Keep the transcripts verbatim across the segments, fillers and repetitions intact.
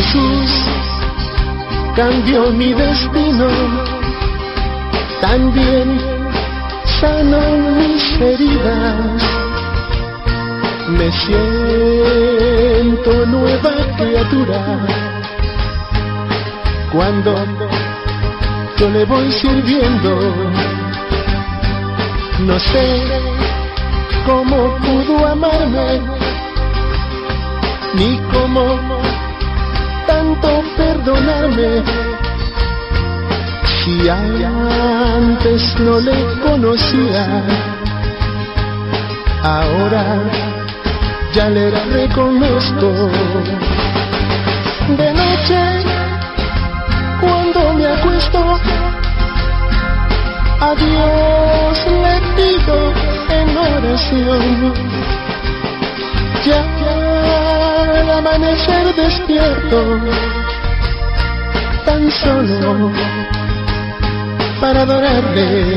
Jesús cambió mi destino, también sanó mis heridas. Me siento nueva criatura cuando yo le voy sirviendo. No sé cómo pudo amarme, ni cómo tanto perdonarme, si antes no le conocía. Ahora ya le reconozco. De noche, cuando me acuesto, a Dios le pido en oración. Ya al amanecer despierto, tan solo para adorarle.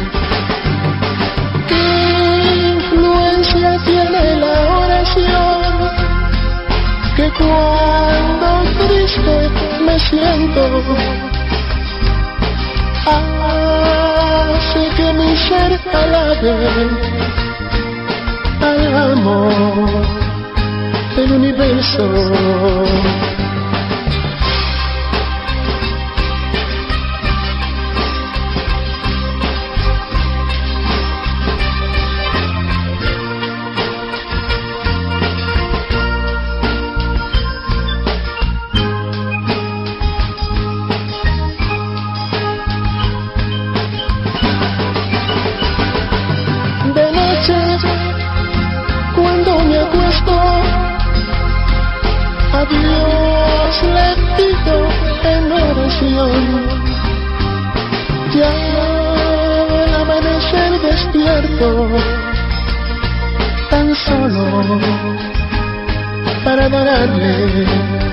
¿Qué influencia tiene la oración? Que cuando triste me siento, hace que mi ser alabe al amor del universo. Cuando me acuesto, a Dios le pido en oración. Ya al amanecer despierto, tan solo para adorarle.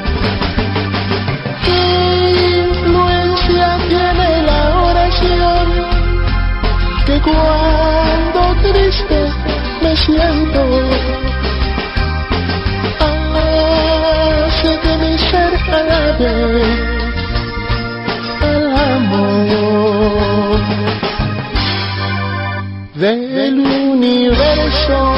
¿Qué influencia tiene la oración? Que cuando triste me siento, hace que mi ser alabe al amor del universo.